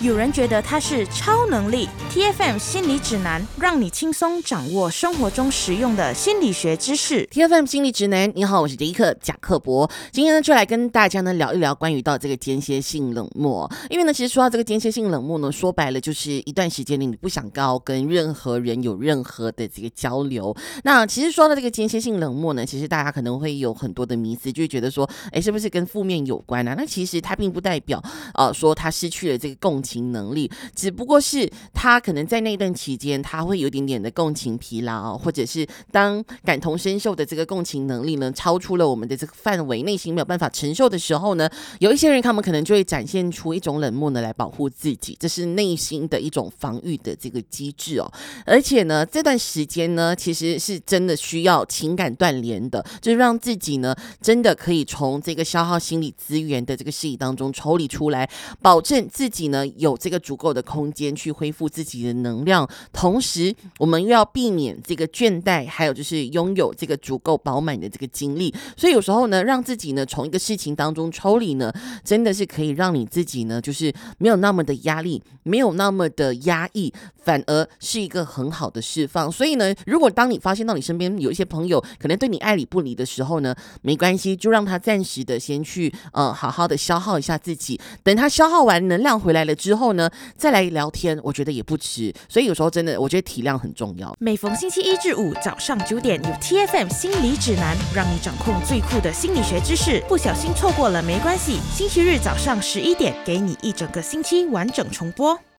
有人觉得它是超能力。 TFM 心理指南，让你轻松掌握生活中实用的心理学知识。 TFM 心理指南，你好，我是迪克贾克伯。今天呢，就来跟大家呢聊一聊关于到这个间歇性冷漠。因为呢，其实说到这个间歇性冷漠呢，说白了就是一段时间里你不想跟任何人有任何的这个交流。那其实说到这个间歇性冷漠呢，其实大家可能会有很多的迷思，就会觉得说，是不是跟负面有关啊？那其实它并不代表说他失去了这个共情能力，只不过是他可能在那段期间他会有一点点的共情疲劳，或者是当感同身受的这个共情能力呢超出了我们的这个范围，内心没有办法承受的时候呢，有一些人他们可能就会展现出一种冷漠呢来保护自己，这是内心的一种防御的这个机制哦。而且呢，这段时间呢其实是真的需要情感断联的，就是让自己呢真的可以从这个消耗心理资源的这个事宜当中抽离出来，保证自己呢有这个足够的空间去恢复自己的能量，同时我们又要避免这个倦怠，还有就是拥有这个足够饱满的这个精力。所以有时候呢，让自己呢从一个事情当中抽离呢，真的是可以让你自己呢就是没有那么的压力，没有那么的压抑，反而是一个很好的释放。所以呢，如果当你发现到你身边有一些朋友可能对你爱理不理的时候呢，没关系，就让他暂时的先去好好的消耗一下自己，等他消耗完能量回来了之后呢，再来聊天，我觉得也不迟。所以有时候真的我觉得体谅很重要。 每逢星期一至五早上9点，有 TFM 心理指南，让你掌控最酷的心理学知识。不小心错过了没关系，星期日早上11点，给你一整个星期完整重播。